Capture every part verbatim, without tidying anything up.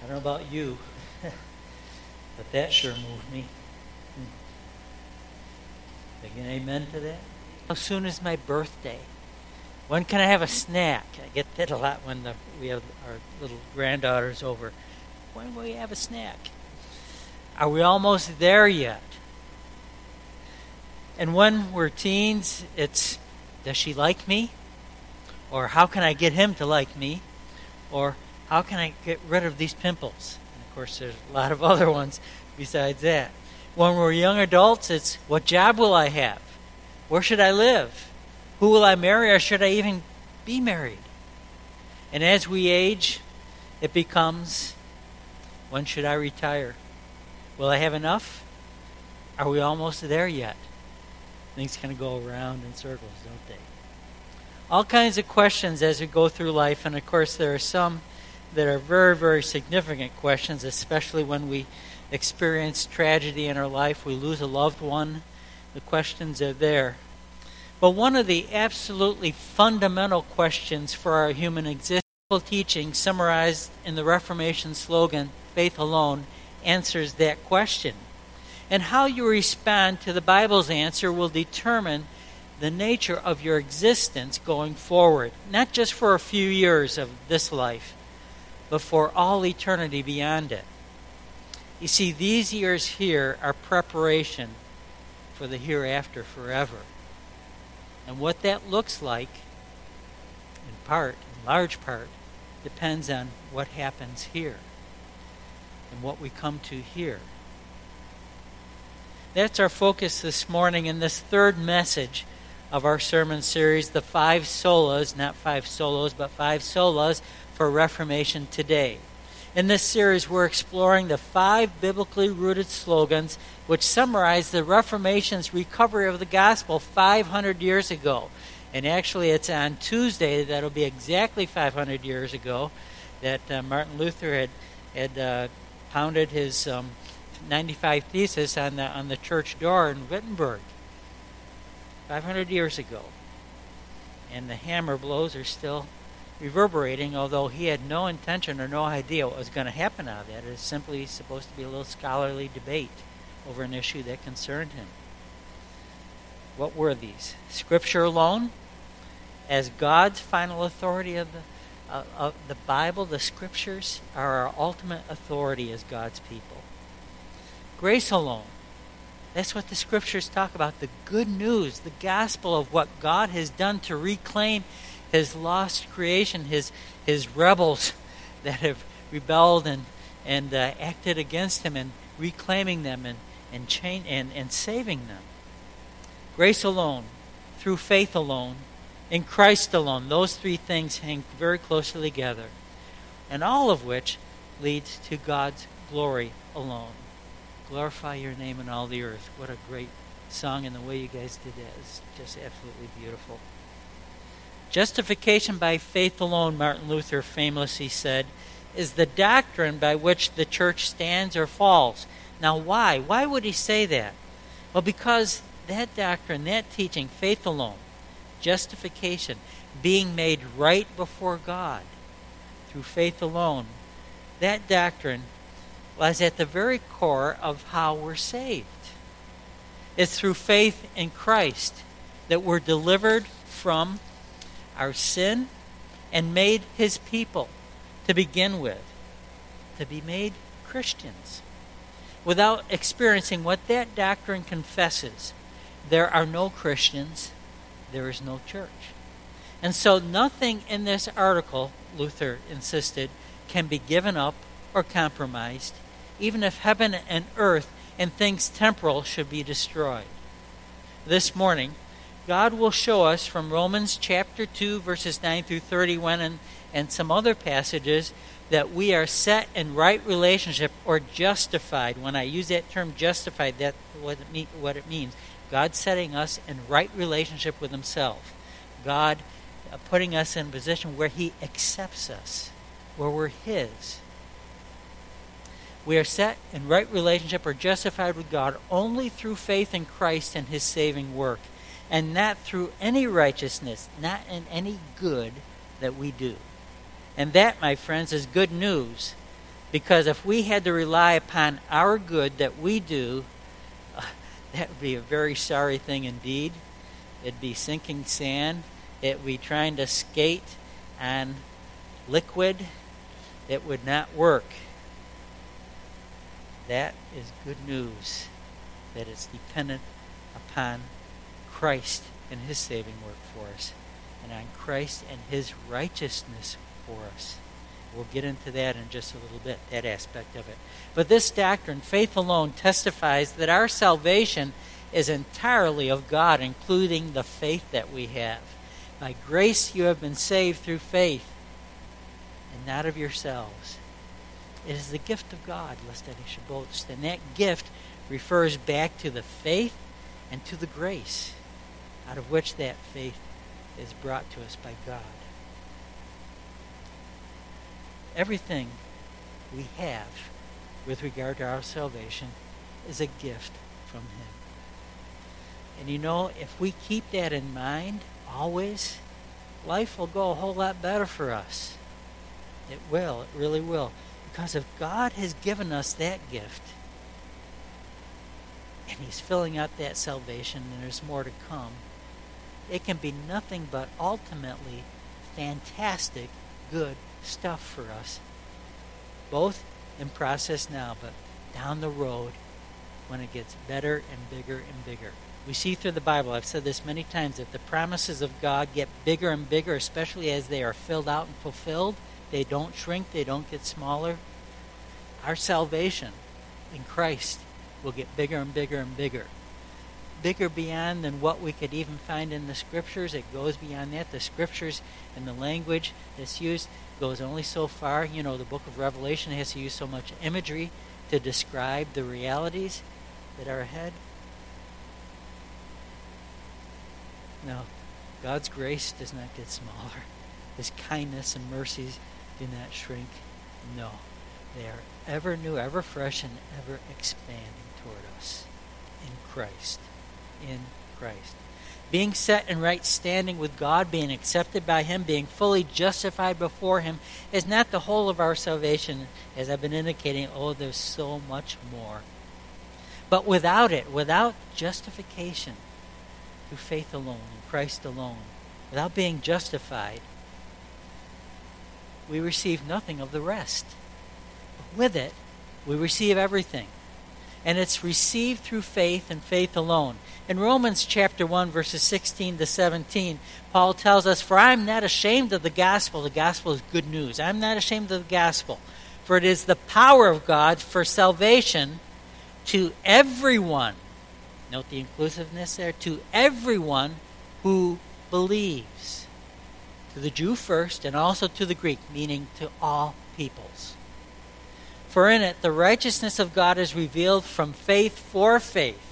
don't know about you, but that sure moved me. Think an amen to that? How soon is my birthday? When can I have a snack? I get that a lot when the, we have our little granddaughters over. When will we have a snack? Are we almost there yet? And when we're teens, it's, does she like me? Or how can I get him to like me? Or how can I get rid of these pimples? And of course, there's a lot of other ones besides that. When we're young adults, it's what job will I have? Where should I live? Who will I marry, or should I even be married? And as we age, it becomes, when should I retire? Will I have enough? Are we almost there yet? Things kind of go around in circles, don't they? All kinds of questions as we go through life, and of course there are some that are very, very significant questions, especially when we experience tragedy in our life, we lose a loved one. The questions are there. But one of the absolutely fundamental questions for our human existence, teaching summarized in the Reformation slogan, faith alone, answers that question. And how you respond to the Bible's answer will determine the nature of your existence going forward, not just for a few years of this life, but for all eternity beyond it. You see, these years here are preparation for the hereafter forever. And what that looks like, in part, in large part, depends on what happens here and what we come to here. That's our focus this morning in this third message of our sermon series, the five solas, not five solos, but five solas for Reformation today. In this series, we're exploring the five biblically rooted slogans which summarize the Reformation's recovery of the gospel five hundred years ago. And actually, it's on Tuesday, that'll be exactly five hundred years ago, that uh, Martin Luther had had uh, pounded his um, ninety-five Thesis on the on the church door in Wittenberg. five hundred years ago. And the hammer blows are still reverberating, although he had no intention or no idea what was going to happen out of that. It was simply supposed to be a little scholarly debate over an issue that concerned him. What were these? Scripture alone, as God's final authority of the, uh, of the Bible, the Scriptures are our ultimate authority as God's people. Grace alone. That's what the Scriptures talk about, the good news, the gospel of what God has done to reclaim his lost creation, his his rebels that have rebelled and and uh, acted against him, and reclaiming them and and, chain, and and saving them. Grace alone, through faith alone, in Christ alone. Those three things hang very closely together, and all of which leads to God's glory alone. Glorify your name in all the earth. What a great song, and the way you guys did that is just absolutely beautiful. Justification by faith alone, Martin Luther famously said, is the doctrine by which the church stands or falls. Now why? Why would he say that? Well, because that doctrine, that teaching, faith alone, justification, being made right before God through faith alone, that doctrine lies at the very core of how we're saved. It's through faith in Christ that we're delivered from our sin and made his people to begin with, to be made Christians. Without experiencing what that doctrine confesses, there are no Christians, there is no church. And so nothing in this article, Luther insisted, can be given up or compromised, even if heaven and earth and things temporal should be destroyed. This morning, God will show us from Romans chapter two, verses nine through thirty-one, and, and some other passages, that we are set in right relationship or justified. When I use that term justified, that's what it, mean, what it means. God setting us in right relationship with himself. God uh, putting us in a position where he accepts us, where we're his. We are set in right relationship or justified with God only through faith in Christ and his saving work, and not through any righteousness, not in any good that we do. And that, my friends, is good news Because if we had to rely upon our good that we do, uh, that would be a very sorry thing indeed. It'd be sinking sand. It would be trying to skate on liquid. It would not work. That is good news, that it's dependent upon Christ and his saving work for us, and on Christ and his righteousness for us. We'll get into that in just a little bit, that aspect of it. But this doctrine, faith alone, testifies that our salvation is entirely of God, including the faith that we have. By grace you have been saved through faith, and not of yourselves. It is the gift of God, lest any should boast. And that gift refers back to the faith and to the grace, out of which that faith is brought to us by God. Everything we have with regard to our salvation is a gift from him. And you know, if we keep that in mind always, life will go a whole lot better for us. It will. It really will. Because if God has given us that gift, and he's filling out that salvation, and there's more to come, it can be nothing but ultimately fantastic, good stuff for us, both in process now, but down the road when it gets better and bigger and bigger. We see through the Bible, I've said this many times, that the promises of God get bigger and bigger, especially as they are filled out and fulfilled. They don't shrink, they don't get smaller. Our salvation in Christ will get bigger and bigger and bigger. Bigger beyond than what we could even find in the Scriptures. It goes beyond that. The Scriptures and the language that's used goes only so far. You know, the book of Revelation has to use so much imagery to describe the realities that are ahead. No, God's grace does not get smaller. His kindness and mercies do not shrink. No, they are ever new, ever fresh, and ever expanding toward us in Christ. In Christ. Being set in right standing with God, being accepted by him, being fully justified before him is not the whole of our salvation, as I've been indicating. Oh, there's so much more. But without it, without justification through faith alone, in Christ alone, without being justified, we receive nothing of the rest. But with it, we receive everything. And it's received through faith and faith alone. In Romans chapter one, verses sixteen to seventeen, Paul tells us, "For I am not ashamed of the gospel." The gospel is good news. I'm not ashamed of the gospel. For it is the power of God for salvation to everyone. Note the inclusiveness there. To everyone who believes. To the Jew first, and also to the Greek, meaning to all peoples. For in it the righteousness of God is revealed from faith for faith.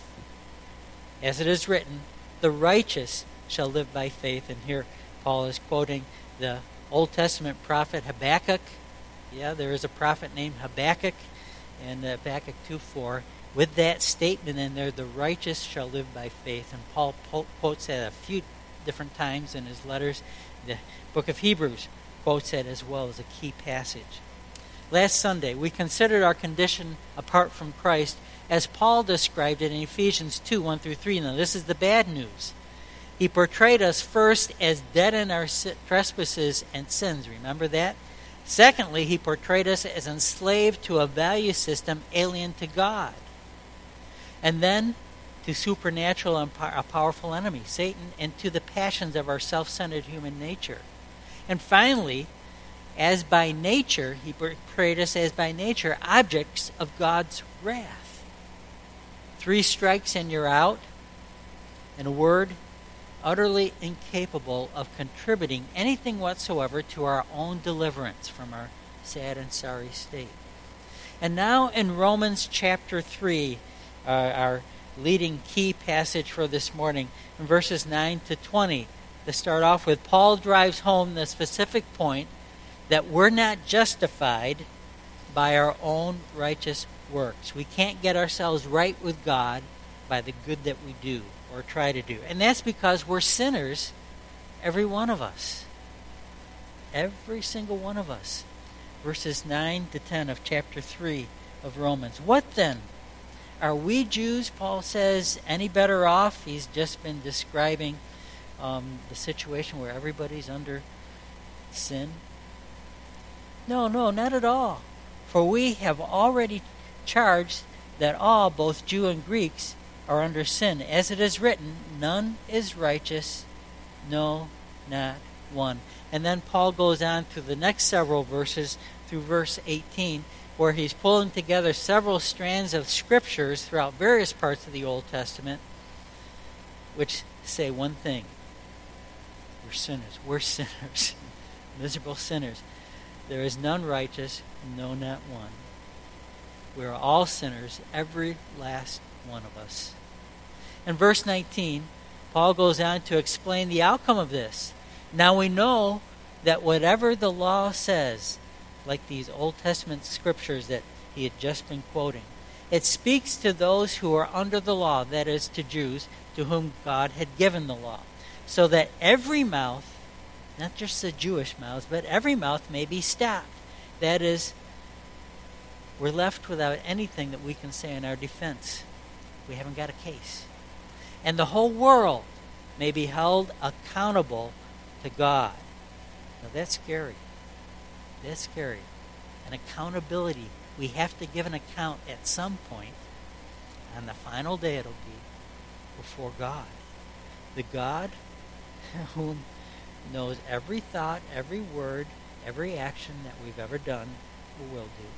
As it is written, the righteous shall live by faith. And here Paul is quoting the Old Testament prophet Habakkuk. Yeah, there is a prophet named Habakkuk in Habakkuk two four. With that statement in there, the righteous shall live by faith. And Paul quotes that a few different times in his letters. The book of Hebrews quotes that as well as a key passage. Last Sunday, we considered our condition apart from Christ as Paul described it in Ephesians two, one through three. Now, this is the bad news. He portrayed us first as dead in our trespasses and sins. Remember that? Secondly, he portrayed us as enslaved to a value system alien to God. And then to supernatural and a powerful enemy, Satan, and to the passions of our self-centered human nature. And finally, as by nature, he portrayed us as by nature objects of God's wrath. Three strikes and you're out. In a word, utterly incapable of contributing anything whatsoever to our own deliverance from our sad and sorry state. And now in Romans chapter three, uh, our leading key passage for this morning, in verses nine to twenty, to start off with, Paul drives home the specific point that we're not justified by our own righteous works. We can't get ourselves right with God by the good that we do or try to do. And that's because we're sinners, every one of us. Every single one of us. verses nine to ten of chapter three of Romans. What then? Are we Jews, Paul says, any better off? He's just been describing um, the situation where everybody's under sin. No, no, not at all. For we have already charged that all, both Jew and Greeks, are under sin. As it is written, none is righteous, no, not one. And then Paul goes on to the next several verses through verse eighteen, where he's pulling together several strands of scriptures throughout various parts of the Old Testament, which say one thing. We're sinners. We're sinners. Miserable sinners. There is none righteous, no, not one. We are all sinners, every last one of us. In verse nineteen, Paul goes on to explain the outcome of this. Now we know that whatever the law says, like these Old Testament scriptures that he had just been quoting, it speaks to those who are under the law, that is, to Jews, to whom God had given the law, so that every mouth, not just the Jewish mouths, but every mouth may be stopped. That is, we're left without anything that we can say in our defense. We haven't got a case. And the whole world may be held accountable to God. Now that's scary. That's scary. An accountability. We have to give an account at some point. On the final day it'll be before God. The God who knows every thought, every word, every action that we've ever done or will do.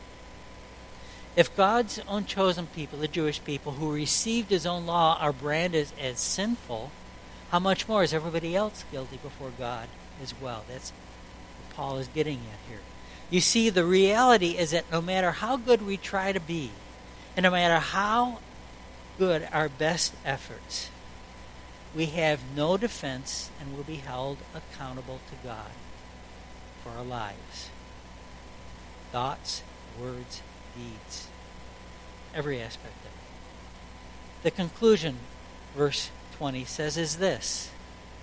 If God's own chosen people, the Jewish people, who received his own law, are branded as, as sinful, how much more is everybody else guilty before God as well? That's what Paul is getting at here. You see, the reality is that no matter how good we try to be, and no matter how good our best efforts, we have no defense and will be held accountable to God for our lives. Thoughts, words, deeds. Every aspect of it. The conclusion, verse twenty, says is this: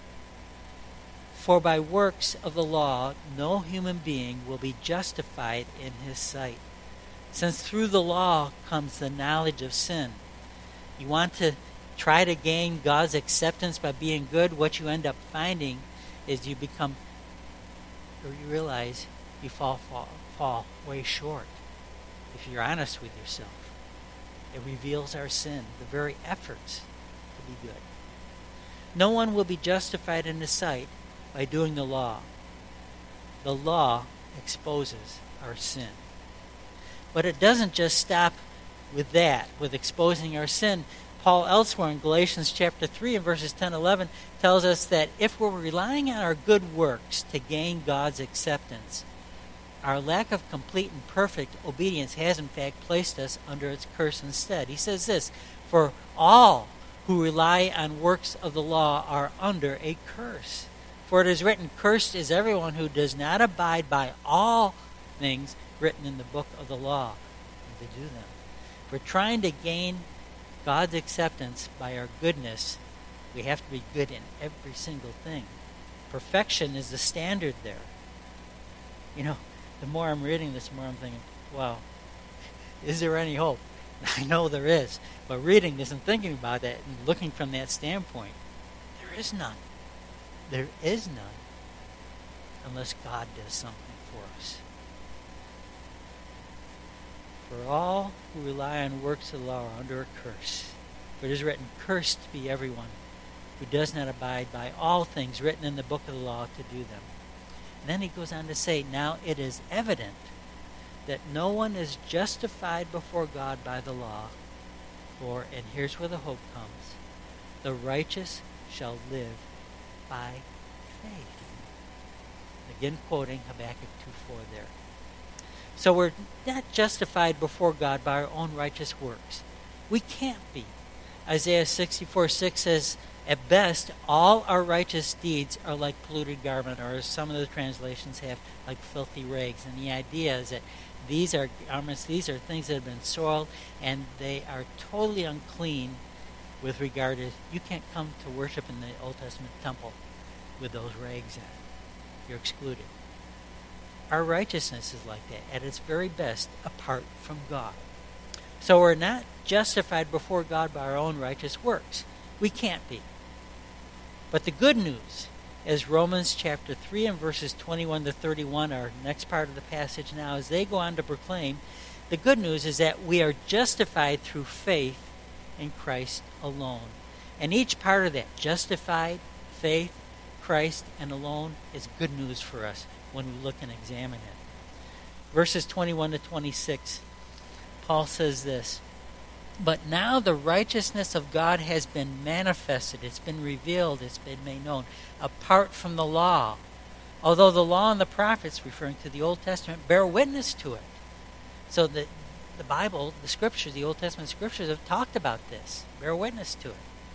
For by works of the law no human being will be justified in his sight, since through the law comes the knowledge of sin. You want to try to gain God's acceptance by being good, what you end up finding is you become, or you realize you fall, fall, fall way short. If you're honest with yourself, it reveals our sin, the very efforts to be good. No one will be justified in his sight by doing the law. The law exposes our sin. But it doesn't just stop with that, with exposing our sin. Paul elsewhere in Galatians chapter three and verses ten and eleven tells us that if we're relying on our good works to gain God's acceptance, our lack of complete and perfect obedience has in fact placed us under its curse instead. He says this: For all who rely on works of the law are under a curse. For it is written, Cursed is everyone who does not abide by all things written in the book of the law, and to do them. We're trying to gain God's acceptance by our goodness. We have to be good in every single thing. Perfection is the standard there. You know, the more I'm reading this, the more I'm thinking, wow, is there any hope? I know there is. But reading this and thinking about that and looking from that standpoint, there is none. There is none unless God does something for us. For all who rely on works of the law are under a curse. For it is written, Cursed be everyone who does not abide by all things written in the book of the law to do them. And then he goes on to say, Now it is evident that no one is justified before God by the law, for, and here's where the hope comes, the righteous shall live by faith. Again quoting Habakkuk two four there. So we're not justified before God by our own righteous works. We can't be. Isaiah sixty-four six says, At best, all our righteous deeds are like polluted garment, or as some of the translations have, like filthy rags. And the idea is that these are garments, these are things that have been soiled, and they are totally unclean with regard to, you can't come to worship in the Old Testament temple with those rags on. You're excluded. our righteousness is like that, at its very best, apart from God. So we're not justified before God by our own righteous works. We can't be. But the good news, as Romans chapter three and verses twenty-one to thirty-one, our next part of the passage now, as they go on to proclaim, the good news is that we are justified through faith in Christ alone. And each part of that, justified, faith, Christ, and alone, is good news for us when we look and examine it. Verses twenty-one to twenty-six, Paul says this, "But now the righteousness of God has been manifested, it's been revealed, it's been made known, apart from the law. Although the law and the prophets," referring to the Old Testament, "bear witness to it." So the, the Bible, the Scriptures, the Old Testament Scriptures have talked about this. Bear witness to it.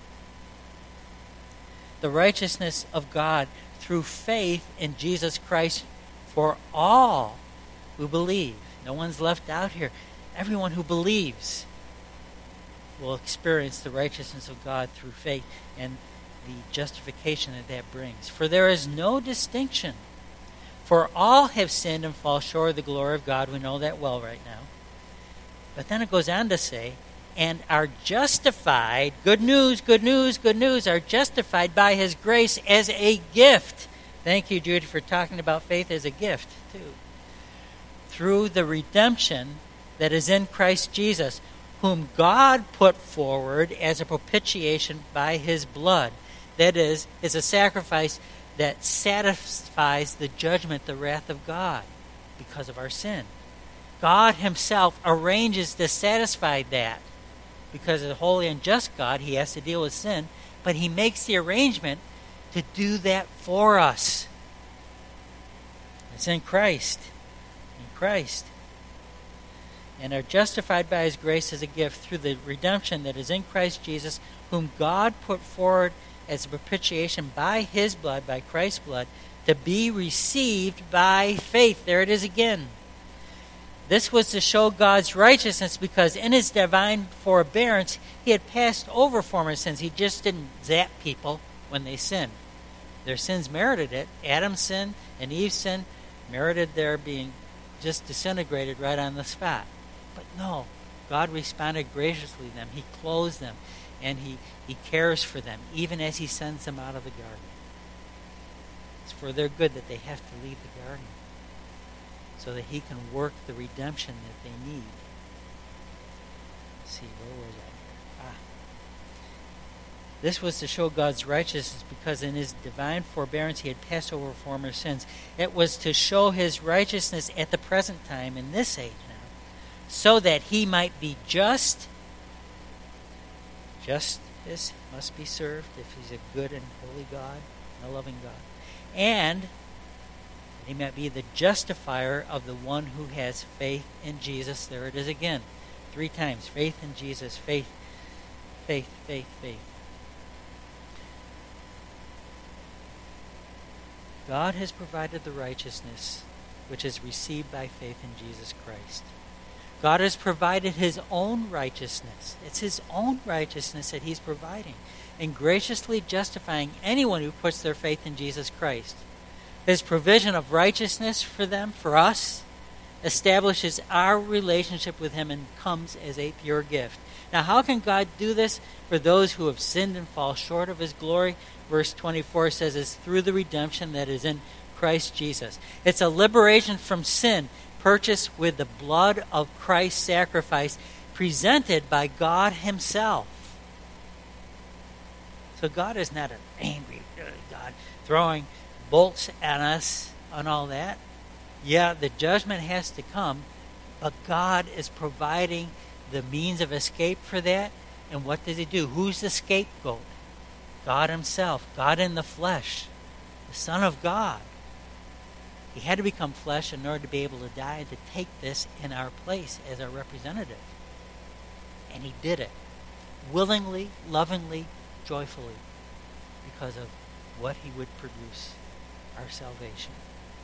The righteousness of God through faith in Jesus Christ for all who believe. No one's left out here. Everyone who believes will experience the righteousness of God through faith and the justification that that brings. For there is no distinction. For all have sinned and fall short of the glory of God. We know that well right now. But then it goes on to say, and are justified, good news, good news, good news, are justified by His grace as a gift. Thank you, Judy, for talking about faith as a gift, too. Through the redemption that is in Christ Jesus, whom God put forward as a propitiation by His blood. That is, is a sacrifice that satisfies the judgment, the wrath of God because of our sin. God Himself arranges to satisfy that. Because as a holy and just God, He has to deal with sin, but He makes the arrangement to do that for us. It's in Christ. In Christ. And are justified by His grace as a gift through the redemption that is in Christ Jesus, whom God put forward as a propitiation by His blood, by Christ's blood, to be received by faith. There it is again. This was to show God's righteousness because in His divine forbearance, He had passed over former sins. He just didn't zap people when they sinned. Their sins merited it. Adam's sin and Eve's sin merited their being just disintegrated right on the spot. But no, God responded graciously to them. He clothes them, and He, he cares for them, even as He sends them out of the garden. It's for their good that they have to leave the garden, so that He can work the redemption that they need. Let's see, where was I? Ah. This was to show God's righteousness because in His divine forbearance He had passed over former sins. It was to show His righteousness at the present time, in this age now, so that He might be just. Justice must be served if He's a good and holy God, and a loving God. And He might be the justifier of the one who has faith in Jesus. There it is again. Three times. Faith in Jesus. Faith, faith, faith, faith. God has provided the righteousness which is received by faith in Jesus Christ. God has provided His own righteousness. It's His own righteousness that He's providing and graciously justifying anyone who puts their faith in Jesus Christ. His provision of righteousness for them, for us, establishes our relationship with Him and comes as a pure gift. Now, how can God do this for those who have sinned and fall short of His glory? Verse twenty-four says it's through the redemption that is in Christ Jesus. It's a liberation from sin purchased with the blood of Christ's sacrifice presented by God Himself. So God is not an angry God throwing bolts at us and all that. Yeah, the judgment has to come, but God is providing the means of escape for that. And what does He do? Who's the scapegoat? God Himself, God in the flesh, the Son of God. He had to become flesh in order to be able to die and to take this in our place as our representative. And He did it willingly, lovingly, joyfully, because of what He would produce, our salvation.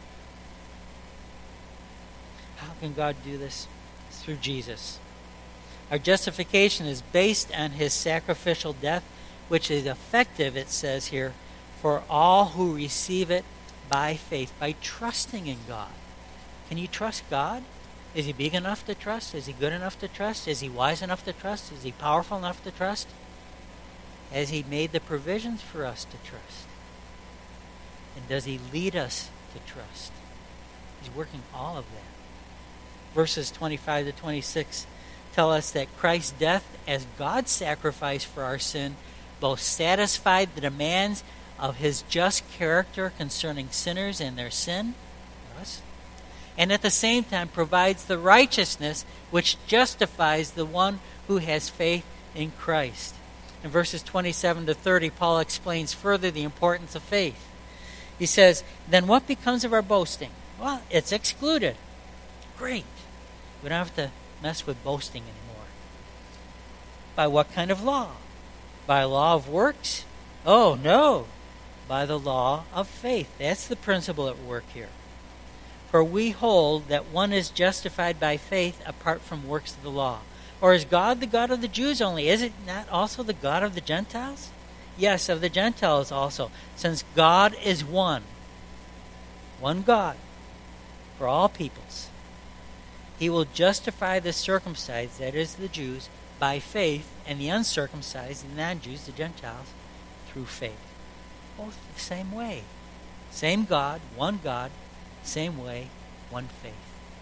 How can God do this? It's through Jesus. Our justification is based on His sacrificial death, which is effective, it says here, for all who receive it by faith, by trusting in God. Can you trust God? Is he big enough to trust? Is he good enough to trust? Is he wise enough to trust? Is he powerful enough to trust? Has he made the provisions for us to trust? And does he lead us to trust? He's working all of that. Verses twenty-five to twenty-six tell us that Christ's death as God's sacrifice for our sin both satisfied the demands of his just character concerning sinners and their sin, us, and at the same time provides the righteousness which justifies the one who has faith in Christ. In verses twenty-seven to thirty, Paul explains further the importance of faith. He says, then what becomes of our boasting? Well, it's excluded. Great. We don't have to mess with boasting anymore. By what kind of law? By law of works? Oh, no. By the law of faith. That's the principle at work here. For we hold that one is justified by faith apart from works of the law. Or is God the God of the Jews only? Is it not also the God of the Gentiles? Yes, of the Gentiles also, since God is one. One God for all peoples. He will justify the circumcised, that is the Jews, by faith, and the uncircumcised, the non-Jews, the Gentiles, through faith. Both the same way. Same God, one God, same way, one faith.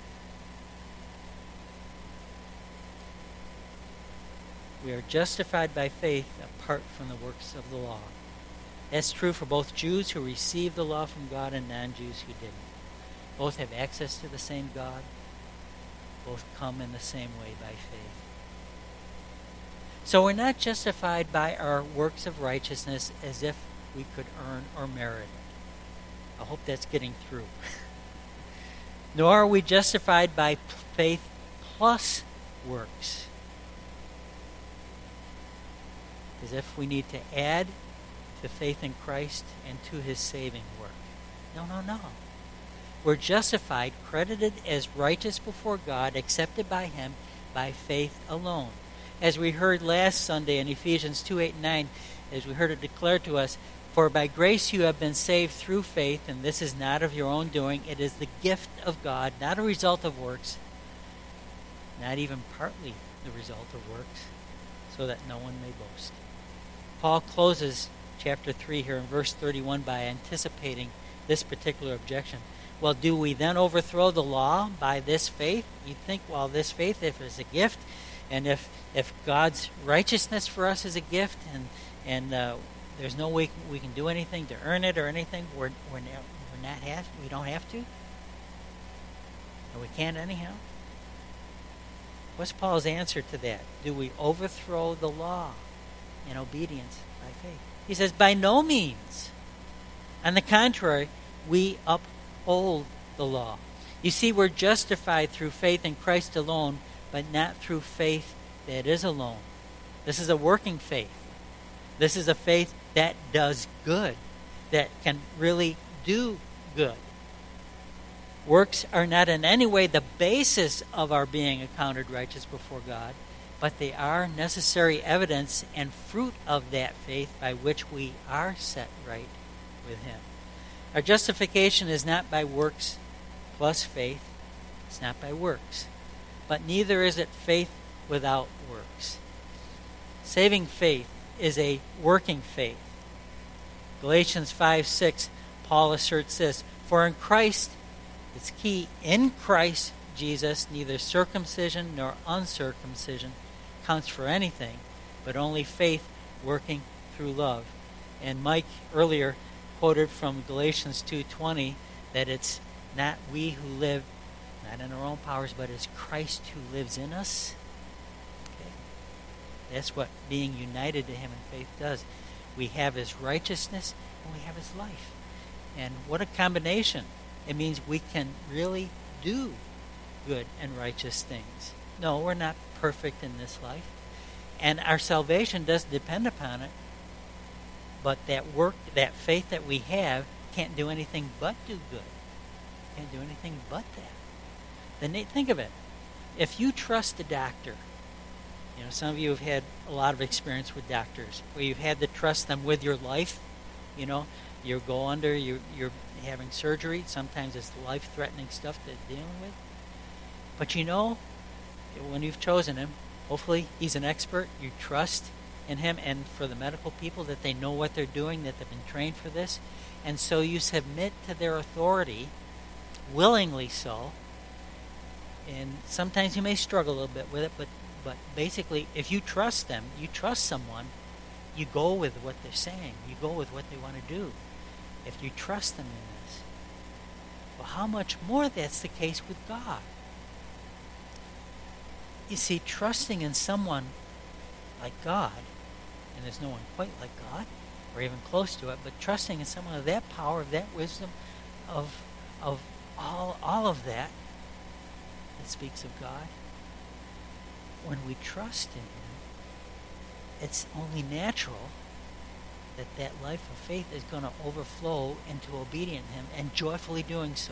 We are justified by faith apart from the works of the law. That's true for both Jews who received the law from God and non-Jews who didn't. Both have access to the same God. Both come in the same way by faith. So we're not justified by our works of righteousness as if we could earn or merit it. I hope that's getting through. Nor are we justified by faith plus works, as if we need to add to faith in Christ and to his saving work. No, no, no. We're justified, credited as righteous before God, accepted by him by faith alone. As we heard last Sunday in Ephesians two, eight, and nine, as we heard it declared to us, for by grace you have been saved through faith, and this is not of your own doing. It is the gift of God, not a result of works, not even partly the result of works, so that no one may boast. Paul closes chapter three here in verse thirty-one by anticipating this particular objection. Well, do we then overthrow the law by this faith? You think, well, this faith, if it's a gift, and if if God's righteousness for us is a gift, and and uh, there's no way we can do anything to earn it or anything, we're we're not, we're not have, we don't have to, and we can't anyhow. What's Paul's answer to that? Do we overthrow the law in obedience by faith? He says, by no means. On the contrary, we uphold the law. You see, we're justified through faith in Christ alone, but not through faith that is alone. This is a working faith. This is a faith that does good, that can really do good. Works are not in any way the basis of our being accounted righteous before God, but they are necessary evidence and fruit of that faith by which we are set right with him. Our justification is not by works plus faith. It's not by works. But neither is it faith without works. Saving faith is a working faith. Galatians five six, Paul asserts this, for in Christ, it's key, in Christ Jesus, neither circumcision nor uncircumcision counts for anything, but only faith working through love. And Mike earlier quoted from Galatians two twenty that it's not we who live, not in our own powers, but it's Christ who lives in us. Okay. That's what being united to him in faith does. We have his righteousness and we have his life. And what a combination. It means we can really do good and righteous things. No, we're not perfect in this life. And our salvation does depend upon it. But that work, that faith that we have, can't do anything but do good. Can't do anything but that. Then think of it. If you trust a doctor, you know, some of you have had a lot of experience with doctors, where you've had to trust them with your life. You know, you go under, you, you're having surgery. Sometimes it's life-threatening stuff they're dealing with. But you know, when you've chosen him, hopefully he's an expert. You trust in him, and for the medical people that they know what they're doing, that they've been trained for this. And so you submit to their authority, willingly so. And sometimes you may struggle a little bit with it, but, but basically, if you trust them, you trust someone, you go with what they're saying. You go with what they want to do. If you trust them in this. Well, how much more that's the case with God? You see, trusting in someone like God, and there's no one quite like God, or even close to it, but trusting in someone of that power, of that wisdom, of of all all of that that speaks of God. When we trust in him, it's only natural that that life of faith is going to overflow into obedience to him and joyfully doing so.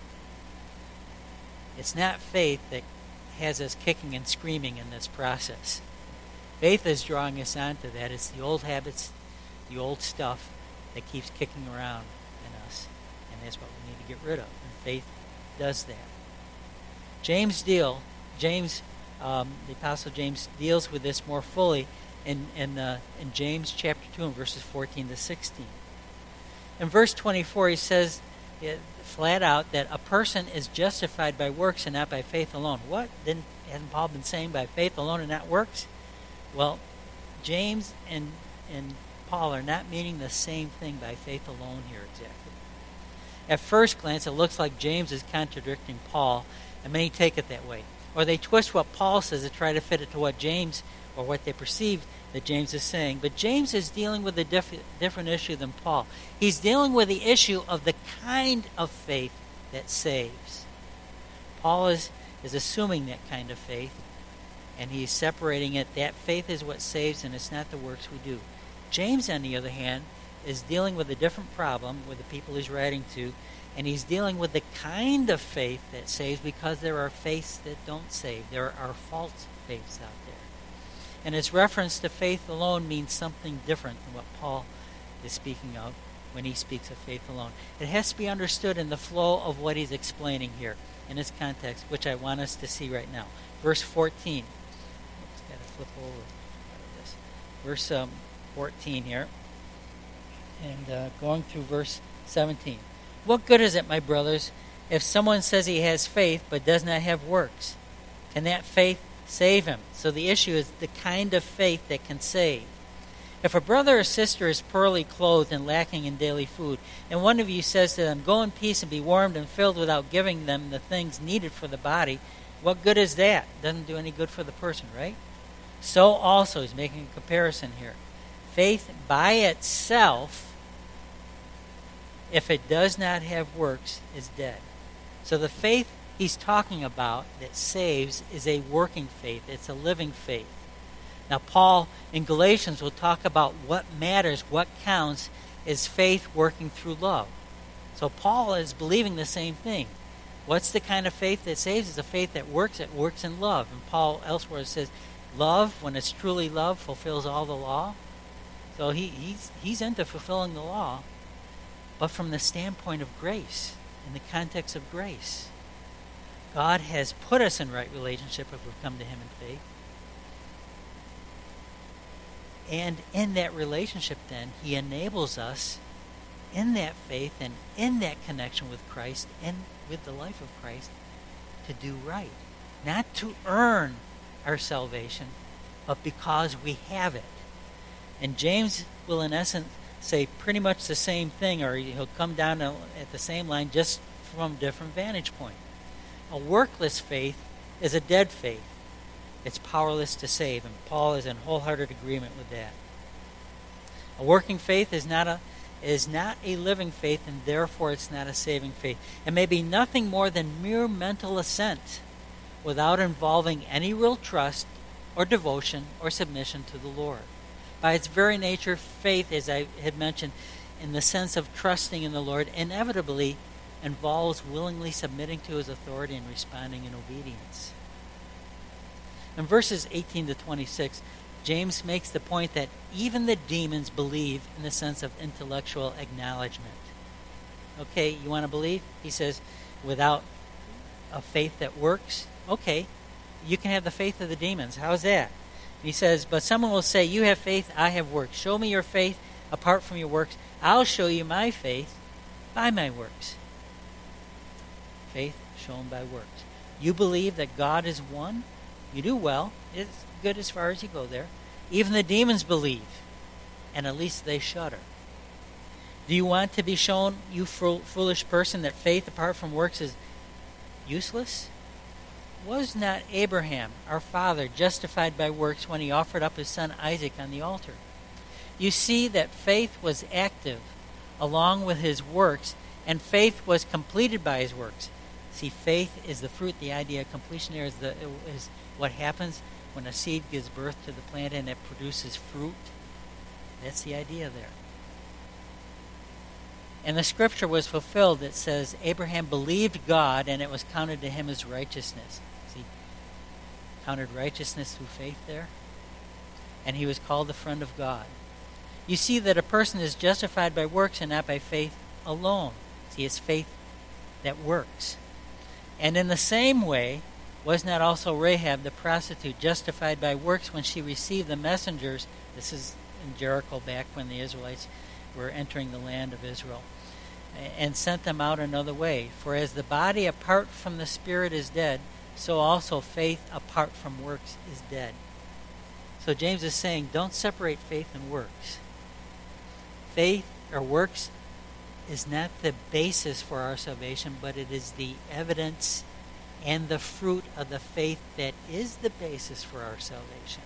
It's not faith that has us kicking and screaming in this process. Faith is drawing us onto that. It's the old habits, the old stuff that keeps kicking around in us. And that's what we need to get rid of. And faith does that. James deal, James, um, the Apostle James deals with this more fully in in, uh, in James chapter two and verses fourteen to sixteen. In verse twenty-four, he says it, flat out that a person is justified by works and not by faith alone. What? Didn't hasn't Paul been saying by faith alone and not works? Well, James and and Paul are not meaning the same thing by faith alone here exactly. At first glance, it looks like James is contradicting Paul, and many take it that way. Or they twist what Paul says to try to fit it to what James, or what they perceive that James is saying. But James is dealing with a diff- different issue than Paul. He's dealing with the issue of the kind of faith that saves. Paul is, is assuming that kind of faith, and he's separating it. That faith is what saves, and it's not the works we do. James, on the other hand, is dealing with a different problem with the people he's writing to, and he's dealing with the kind of faith that saves, because there are faiths that don't save. There are false faiths out there. And his reference to faith alone means something different than what Paul is speaking of when he speaks of faith alone. It has to be understood in the flow of what he's explaining here in its context, which I want us to see right now. Verse fourteen. Oops, got to flip over this. Verse um, fourteen here. And uh, going through verse seventeen. What good is it, my brothers, if someone says he has faith but does not have works? Can that faith save him? So the issue is the kind of faith that can save. If a brother or sister is poorly clothed and lacking in daily food, and one of you says to them, go in peace and be warmed and filled without giving them the things needed for the body, what good is that? Doesn't do any good for the person, right? So also, he's making a comparison here. Faith by itself, if it does not have works, is dead. So the faith he's talking about that saves is a working faith. It's a living faith. Now, Paul in Galatians will talk about what matters, what counts, is faith working through love. So Paul is believing the same thing. What's the kind of faith that saves? It's a faith that works. It works in love. And Paul elsewhere says, love, when it's truly love, fulfills all the law. So he, he's, he's into fulfilling the law, but from the standpoint of grace, in the context of grace. God has put us in right relationship if we've come to him in faith. And in that relationship then, he enables us in that faith and in that connection with Christ and with the life of Christ to do right. Not to earn our salvation, but because we have it. And James will in essence say pretty much the same thing, or he'll come down to, at the same line just from a different vantage point. A workless faith is a dead faith. It's powerless to save, and Paul is in wholehearted agreement with that. A working faith is not a is not a living faith, and therefore it's not a saving faith. It may be nothing more than mere mental assent without involving any real trust or devotion or submission to the Lord. By its very nature, faith, as I had mentioned, in the sense of trusting in the Lord, inevitably involves willingly submitting to his authority and responding in obedience. In verses eighteen to twenty-six, James makes the point that even the demons believe in the sense of intellectual acknowledgement. Okay, you want to believe? He says, without a faith that works, okay, you can have the faith of the demons. How's that? He says, but someone will say, you have faith, I have works. Show me your faith apart from your works. I'll show you my faith by my works. Faith shown by works. You believe that God is one? You do well. It's good as far as you go there. Even the demons believe, and at least they shudder. Do you want to be shown, you foolish person, that faith apart from works is useless? Was not Abraham, our father, justified by works when he offered up his son Isaac on the altar? You see that faith was active along with his works, and faith was completed by his works. See, faith is the fruit. The idea of completion there is, the, is what happens when a seed gives birth to the plant and it produces fruit. That's the idea there. And the scripture was fulfilled that says, Abraham believed God and it was counted to him as righteousness. See, counted righteousness through faith there. And he was called the friend of God. You see that a person is justified by works and not by faith alone. See, it's faith that works. And in the same way, was not also Rahab the prostitute justified by works when she received the messengers? This is in Jericho back when the Israelites were entering the land of Israel, and sent them out another way. For as the body apart from the spirit is dead, so also faith apart from works is dead. So James is saying, don't separate faith and works. Faith or works is not the basis for our salvation, but it is the evidence and the fruit of the faith that is the basis for our salvation.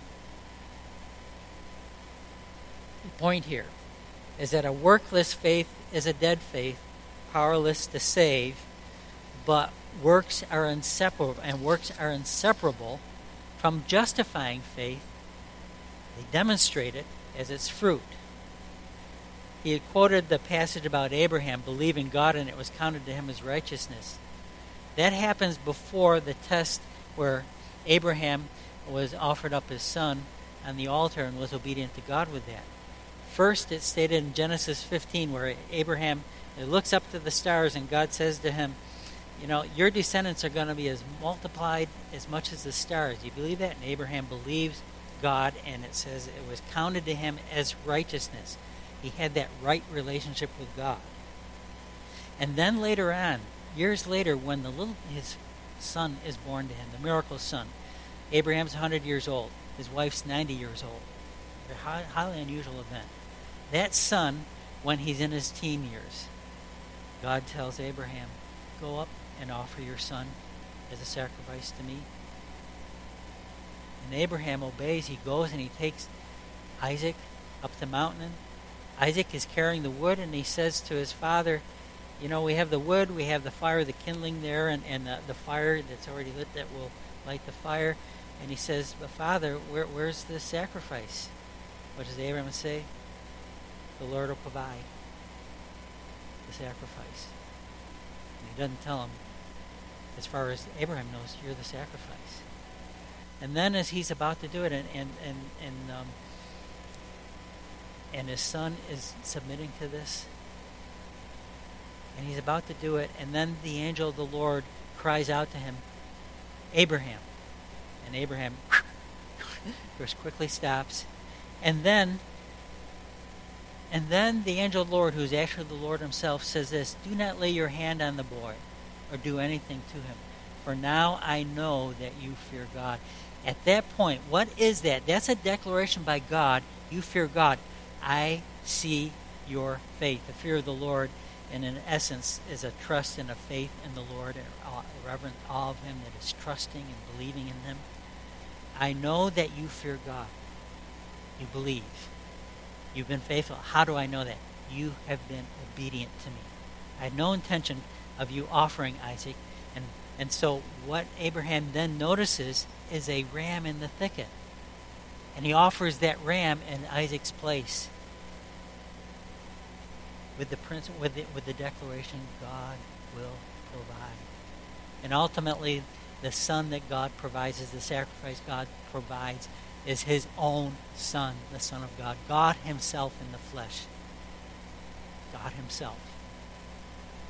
The point here is that a workless faith is a dead faith, powerless to save, but works are inseparable, and works are inseparable from justifying faith. They demonstrate it as its fruit. He had quoted the passage about Abraham believing God and it was counted to him as righteousness. That happens before the test where Abraham was offered up his son on the altar and was obedient to God with that. First, it's stated in Genesis fifteen where Abraham looks up to the stars and God says to him, you know, your descendants are going to be as multiplied as much as the stars. Do you believe that? And Abraham believes God, and it says it was counted to him as righteousness. He had that right relationship with God. And then later on, years later, when the little his son is born to him, the miracle son, Abraham's one hundred years old. His wife's ninety years old. A highly unusual event. That son, when he's in his teen years, God tells Abraham, go up and offer your son as a sacrifice to me. And Abraham obeys. He goes and he takes Isaac up the mountain. Isaac is carrying the wood, and he says to his father, you know, we have the wood, we have the fire, the kindling there, and, and the, the fire that's already lit that will light the fire. And he says, but Father, where, where's the sacrifice? What does Abraham say? The Lord will provide the sacrifice. And he doesn't tell him, as far as Abraham knows, you're the sacrifice. And then as he's about to do it, and and and and, um, and his son is submitting to this, and he's about to do it, and then the angel of the Lord cries out to him, Abraham. And Abraham just quickly stops. And then and then the angel of the Lord, who is actually the Lord himself, says this, do not lay your hand on the boy or do anything to him, for now I know that you fear God. At that point, what is that? That's a declaration by God. You fear God. I see your faith. The fear of the Lord, and in essence, is a trust and a faith in the Lord, a reverent awe of him that is trusting and believing in him. I know that you fear God. You believe. You've been faithful. How do I know that? You have been obedient to me. I had no intention of you offering Isaac. And, and so what Abraham then notices is a ram in the thicket. And he offers that ram in Isaac's place. With the, principle, with the, with the declaration, God will provide. And ultimately, the son that God provides is the sacrifice God provides is his own son, the Son of God. God himself in the flesh. God himself.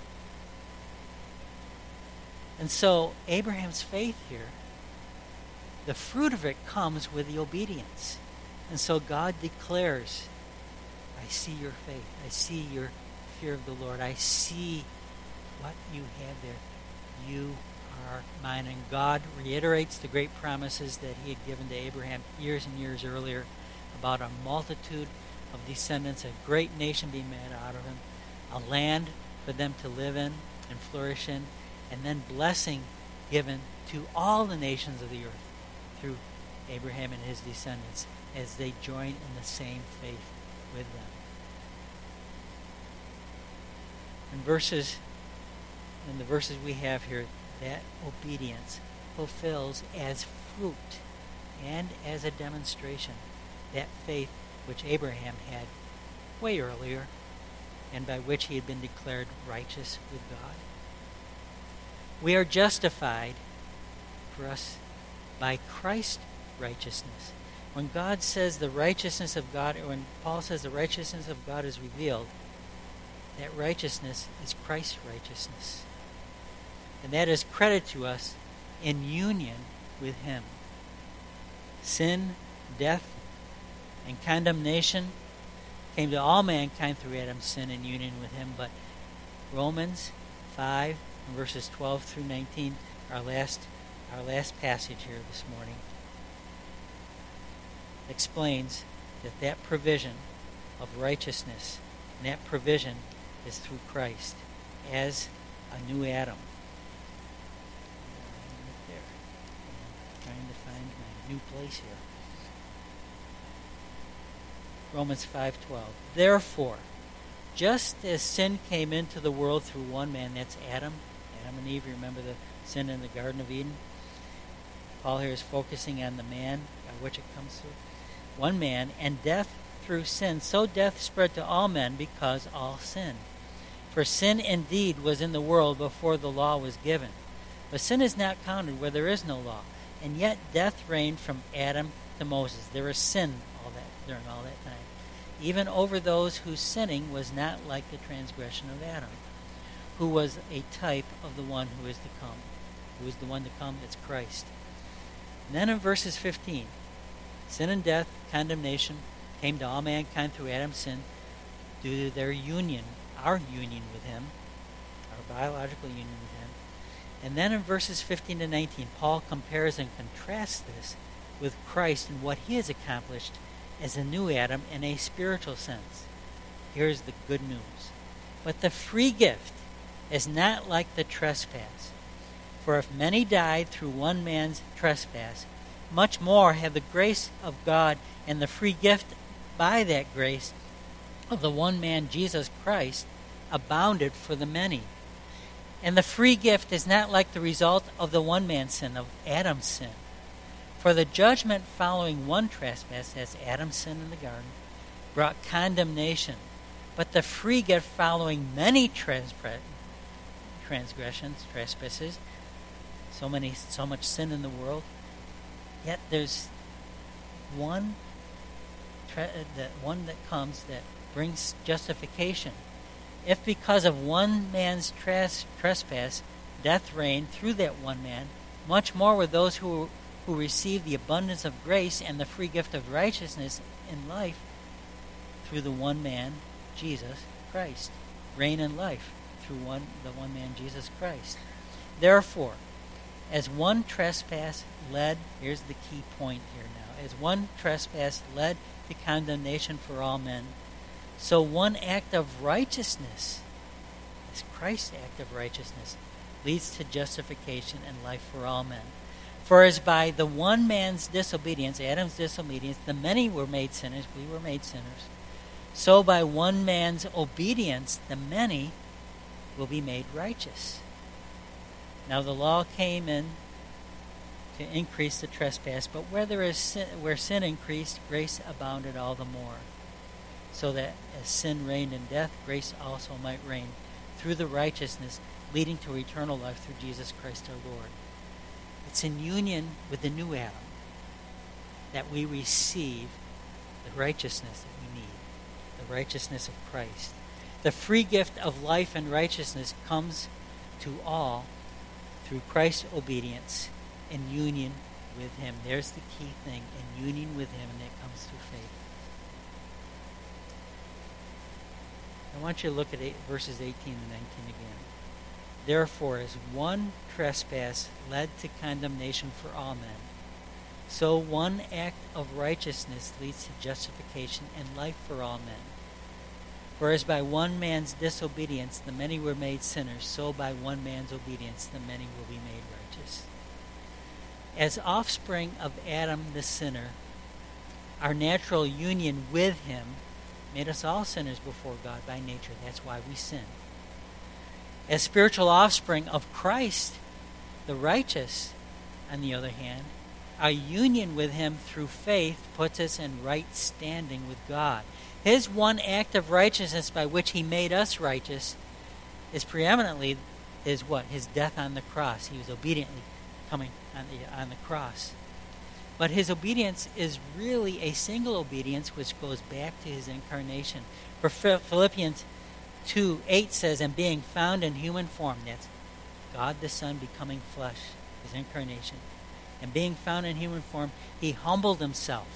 And so Abraham's faith here, the fruit of it comes with the obedience. And so God declares, I see your faith. I see your fear of the Lord. I see what you have there. You are mine. And God reiterates the great promises that he had given to Abraham years and years earlier about a multitude of descendants, a great nation being made out of him, a land for them to live in and flourish in, and then blessing given to all the nations of the earth through Abraham and his descendants as they join in the same faith with them. In verses, in the verses we have here, that obedience fulfills as fruit and as a demonstration that faith which Abraham had way earlier and by which he had been declared righteous with God. We are justified for us by Christ's righteousness. When God says the righteousness of God, or when Paul says the righteousness of God is revealed, that righteousness is Christ's righteousness. And that is credited to us in union with him. Sin, death, and condemnation came to all mankind through Adam's sin and union with him, but Romans five, verses twelve through nineteen, our last, our last passage here this morning, explains that that provision of righteousness, and that provision is through Christ as a new Adam. Right there. I'm trying to find my new place here. Romans five twelve. Therefore, just as sin came into the world through one man, that's Adam, Adam and Eve, remember the sin in the Garden of Eden? Paul here is focusing on the man by which it comes through. One man, and death through sin. So death spread to all men because all sinned. For sin indeed was in the world before the law was given. But sin is not counted where there is no law. And yet death reigned from Adam to Moses. There was sin all that during all that time, even over those whose sinning was not like the transgression of Adam, who was a type of the one who is to come. Who is the one to come? It's Christ. And then in verses fifteen, sin and death, condemnation, came to all mankind through Adam's sin due to their union, our union with him, our biological union with him. And then in verses fifteen to nineteen, Paul compares and contrasts this with Christ and what he has accomplished as a new Adam in a spiritual sense. Here's the good news. But the free gift is not like the trespass. For if many died through one man's trespass, much more have the grace of God and the free gift by that grace of the one man, Jesus Christ, abounded for the many. And the free gift is not like the result of the one man's sin, of Adam's sin. For the judgment following one trespass, as Adam's sin in the garden, brought condemnation. But the free gift following many transpre- transgressions, trespasses, so many, so much sin in the world, yet there's one, tre- that one that comes that brings justification. If because of one man's tres- trespass, death reigned through that one man, much more with those who who receive the abundance of grace and the free gift of righteousness in life through the one man, Jesus Christ. Reign in life through one the one man, Jesus Christ. Therefore, as one trespass led, here's the key point here now, as one trespass led to condemnation for all men, so one act of righteousness, this Christ's act of righteousness, leads to justification and life for all men. For as by the one man's disobedience, Adam's disobedience, the many were made sinners, we were made sinners, so by one man's obedience, the many will be made righteous. Now the law came in to increase the trespass, but where there is sin, where sin increased, grace abounded all the more, so that as sin reigned in death, grace also might reign through the righteousness leading to eternal life through Jesus Christ our Lord. It's in union with the new Adam that we receive the righteousness that we need, the righteousness of Christ. The free gift of life and righteousness comes to all through Christ's obedience and union with him. There's the key thing, in union with him, and that comes through faith. I want you to look at eight, verses eighteen and nineteen again. Therefore, as one trespass led to condemnation for all men, so one act of righteousness leads to justification and life for all men. For as by one man's disobedience the many were made sinners, so by one man's obedience the many will be made righteous. As offspring of Adam the sinner, our natural union with him made us all sinners before God by nature. That's why we sin. As spiritual offspring of Christ, the righteous, on the other hand, our union with him through faith puts us in right standing with God. His one act of righteousness by which he made us righteous is preeminently is what? His death on the cross. He was obediently coming on the, on the cross. But his obedience is really a single obedience which goes back to his incarnation. For Philippians two eight says, and being found in human form, that's God the Son becoming flesh, his incarnation. And being found in human form, he humbled himself.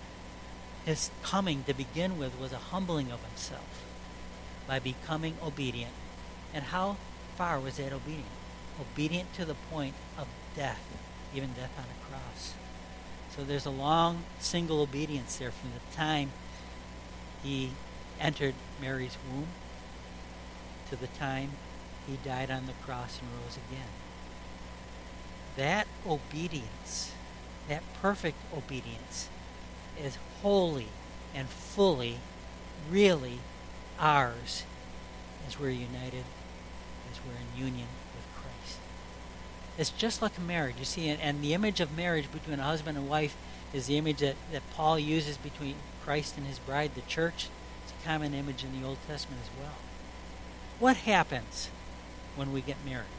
His coming to begin with was a humbling of himself by becoming obedient. And how far was that obedient? Obedient to the point of death, even death on a cross. So there's a long single obedience there from the time he entered Mary's womb to the time he died on the cross and rose again. That obedience, that perfect obedience, is wholly and fully, really ours as we're united, as we're in union with Christ. It's just like a marriage, you see, and, and the image of marriage between a husband and wife is the image that, that Paul uses between Christ and his bride, the church. It's a common image in the Old Testament as well. What happens when we get married?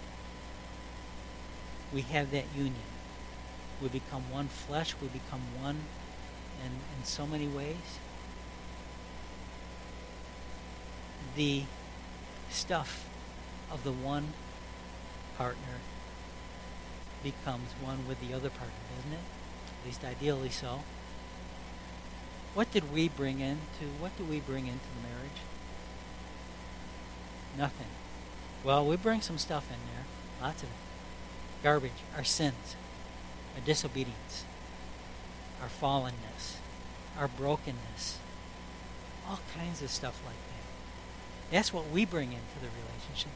We have that union. We become one flesh. We become one in, in so many ways. The stuff of the one partner becomes one with the other partner, doesn't it? At least ideally so. What did we bring into, what do we bring into the marriage? Nothing. Well, we bring some stuff in there. Lots of it. Garbage, our sins, our disobedience, our fallenness, our brokenness, all kinds of stuff like that. That's what we bring into the relationship.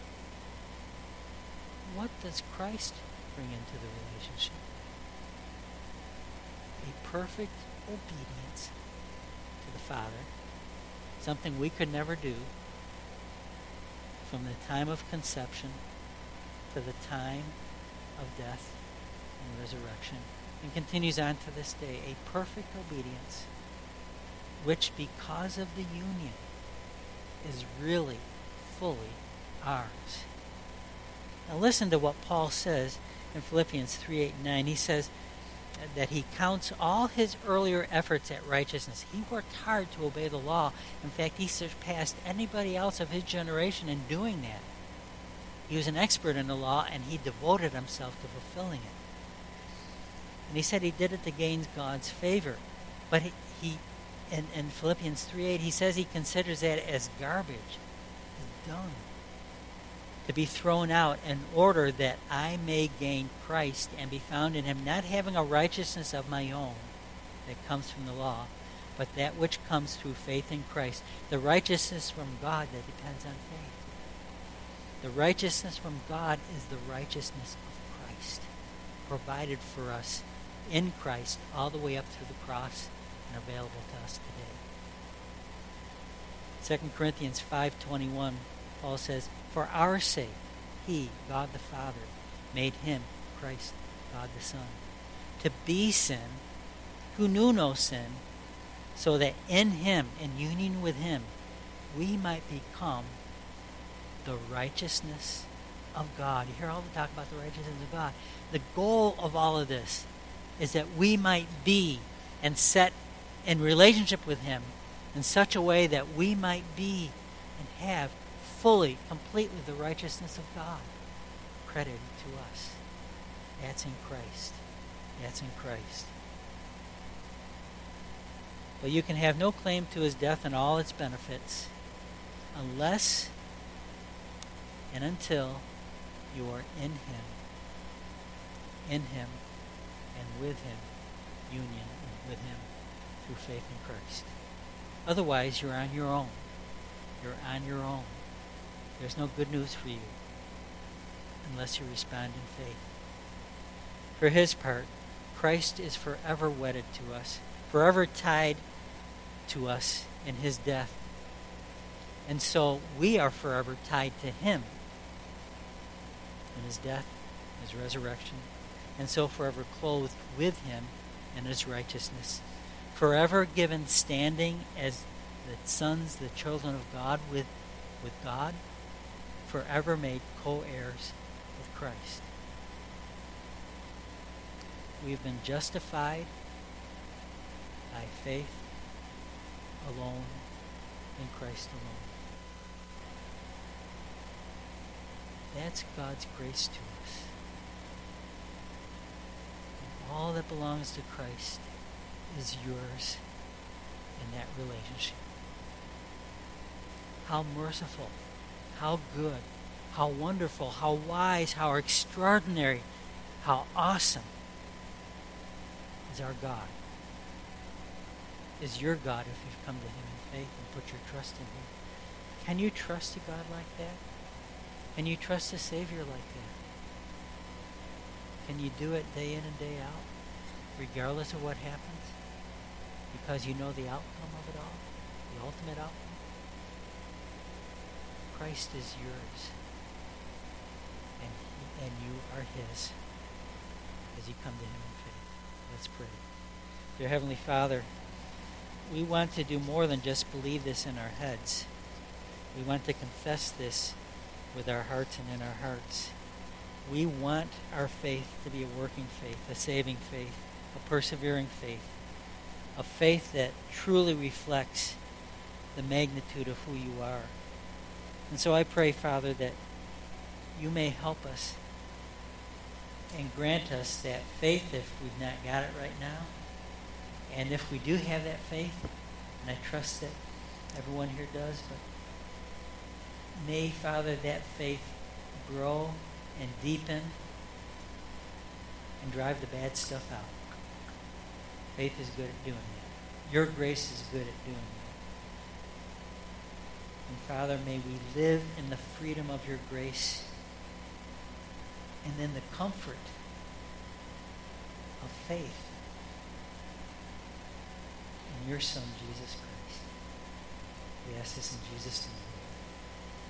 What does Christ bring into the relationship? A perfect obedience to the Father, something we could never do, from the time of conception to the time of death and resurrection, and continues on to this day, a perfect obedience which, because of the union, is really fully ours. Now listen to what Paul says in Philippians three eight and nine. He says that he counts all his earlier efforts at righteousness. He worked hard to obey the law. In fact, he surpassed anybody else of his generation in doing that. He was an expert in the law, and he devoted himself to fulfilling it. And he said he did it to gain God's favor. But he, he in, in Philippians three eight, he says he considers that as garbage, as dung, to be thrown out in order that I may gain Christ and be found in him, not having a righteousness of my own that comes from the law, but that which comes through faith in Christ, the righteousness from God that depends on faith. The righteousness from God is the righteousness of Christ, provided for us in Christ all the way up through the cross and available to us today. Second Corinthians five twenty-one, Paul says, for our sake, he, God the Father, made him, Christ, God the Son, to be sin, who knew no sin, so that in him, in union with him, we might become the righteousness of God. You hear all the talk about the righteousness of God. The goal of all of this is that we might be and set in relationship with him in such a way that we might be and have fully, completely the righteousness of God credited to us. That's in Christ. That's in Christ. But you can have no claim to his death and all its benefits unless and until you are in him, in him, and with him, union with him through faith in Christ. Otherwise, you're on your own. You're on your own. There's no good news for you unless you respond in faith. For his part, Christ is forever wedded to us, forever tied to us in his death. And so we are forever tied to him in his death, his resurrection, and so forever clothed with him in his righteousness. Forever given standing as the sons, the children of God with, with God, forever made co-heirs with Christ. We've been justified by faith alone, in Christ alone. That's God's grace to us. And all that belongs to Christ is yours in that relationship. How merciful, how good, how wonderful, how wise, how extraordinary, how awesome is our God. Is your God if you've come to him in faith and put your trust in him. Can you trust a God like that? Can you trust a Savior like that? Can you do it day in and day out, regardless of what happens? Because you know the outcome of it all, the ultimate outcome? Christ is yours, and, he, and you are his as you come to him in faith. Let's pray. Dear Heavenly Father, we want to do more than just believe this in our heads. We want to confess this with our hearts and in our hearts. We want our faith to be a working faith, a saving faith, a persevering faith, a faith that truly reflects the magnitude of who you are. And so I pray, Father, that you may help us and grant us that faith if we've not got it right now. And if we do have that faith, and I trust that everyone here does, but may, Father, that faith grow and deepen and drive the bad stuff out. Faith is good at doing that. Your grace is good at doing that. And Father, may we live in the freedom of your grace and in the comfort of faith in your Son, Jesus Christ. We ask this in Jesus' name.